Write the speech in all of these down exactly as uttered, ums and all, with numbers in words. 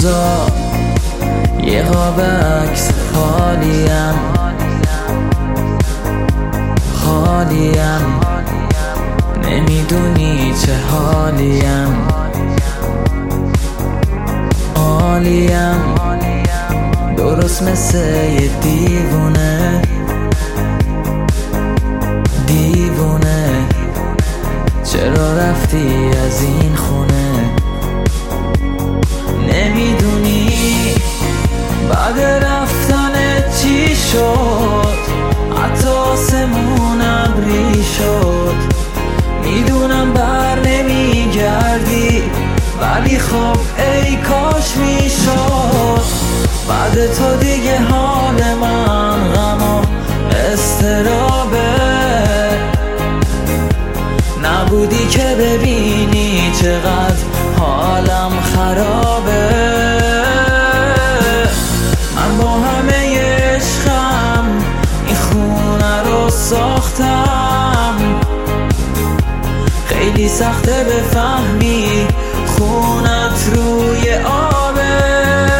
روزا یه قاب عکس خالیم خالیم نمیدونی چه حالیم عالیم درست مثل یه دیوونه دیوونه چرا رفتی از این خونه نمیدونی بعد رفتنت چی شد حتی آسمون ابری شد میدونم بر نمیگردی ولی خب ای کاش میشد بعد تو دیگه حال من غم و اضطرابه نبودی که ببینی چقدر حالم خرابه من با همه عشقم این خونه رو ساختم خیلی سخته بفهمی خونت روی آبه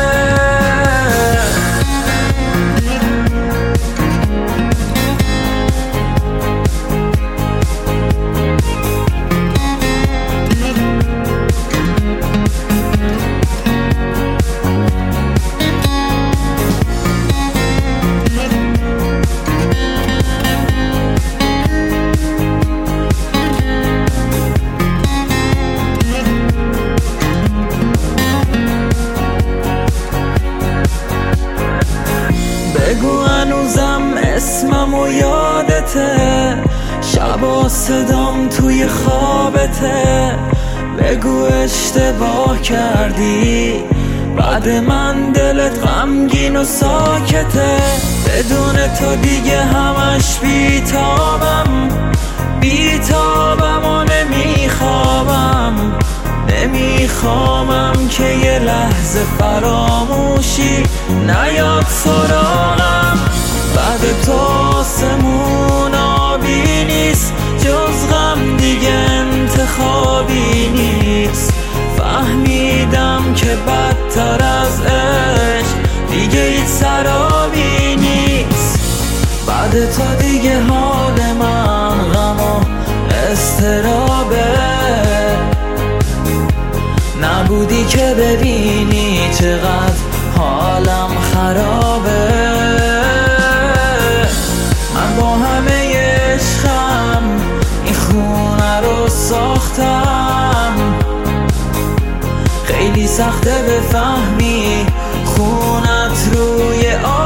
بگو هنوزم اسمم و یادته شبا صدام توی خوابته بگو اشتباه کردی بعد من دلت غمگین و ساکته بدون تو دیگه همش بیتابم بیتابم و نمیخوابم نمیخوامم که یه لحظه فراموشی نیاد سراغم بعد تو آسمون آبی نیست جز غم دیگه انتخابی نیست فهمیدم که بدتر از عشق دیگه هیچ سرابی نیست بعد تو دیگه حال من غم و اضطرابه نبودی که ببینی چقدر حالم خرابه من با همه عشقم این خونه رو ساختم خیلی سخته بفهمی خونت روی آب